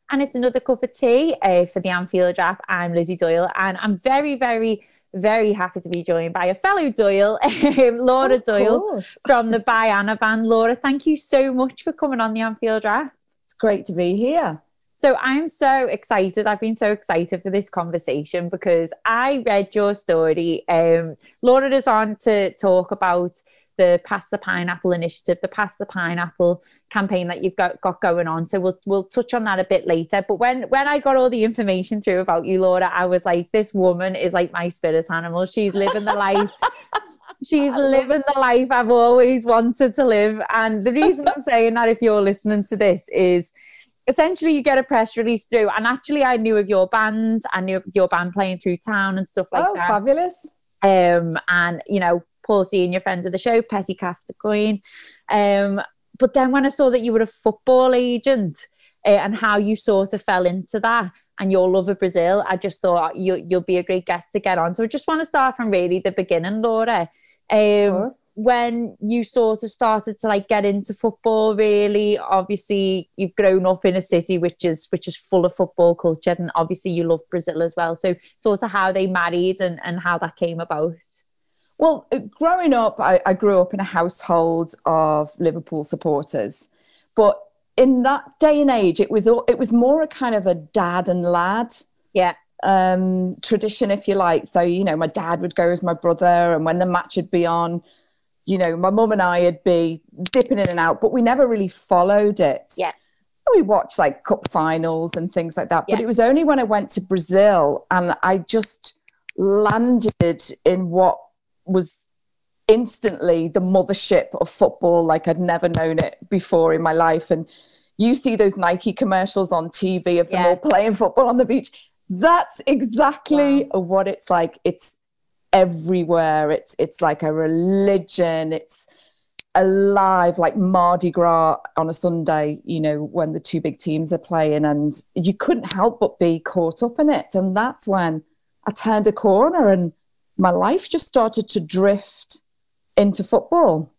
And it's another cup of tea for the Anfield Wrap. I'm Lizzie Doyle, and I'm very, very, very happy to be joined by a fellow Doyle, Laura Doyle from the By Anna band. Laura, thank you so much for coming on the Anfield Wrap. It's great to be here. So I'm so excited. I've been so excited for this conversation because I read your story. Laura is on to talk about the Pass the Pineapple initiative, the Pass the Pineapple campaign that you've got going on. So we'll touch on that a bit later. But when I got all the information through about you, Laura, I was like, this woman is like my spirit animal. She's living the life. She's living the life I've always wanted to live. And the reason I'm saying that, if you're listening to this, is essentially you get a press release through. And actually I knew of your band. I knew of your band playing through town and stuff like that. Oh, fabulous. And, you know, Paul Senior, friend of the show, Petty Calf to Queen. But then when I saw that you were a football agent and how you sort of fell into that and your love of Brazil, I just thought you'll be a great guest to get on. So I just want to start from really the beginning, Laura. When you sort of started to like get into football, really, obviously you've grown up in a city which is full of football culture, and obviously you love Brazil as well. So sort of how they married and how that came about. Well, growing up, I grew up in a household of Liverpool supporters, but in that day and age, it was more a kind of a dad and lad tradition, if you like. So, you know, my dad would go with my brother, and when the match would be on, you know, my mum and I would be dipping in and out, but we never really followed it. Yeah. We watched like cup finals and things like that. But it was only when I went to Brazil and I just landed in what was instantly the mothership of football like I'd never known it before in my life. And you see those Nike commercials on TV of them all playing football on the beach. That's exactly what it's like. It's everywhere. It's like a religion. It's alive, like Mardi Gras on a Sunday, you know, when the two big teams are playing, and you couldn't help but be caught up in it. And that's when I turned a corner and my life just started to drift into football.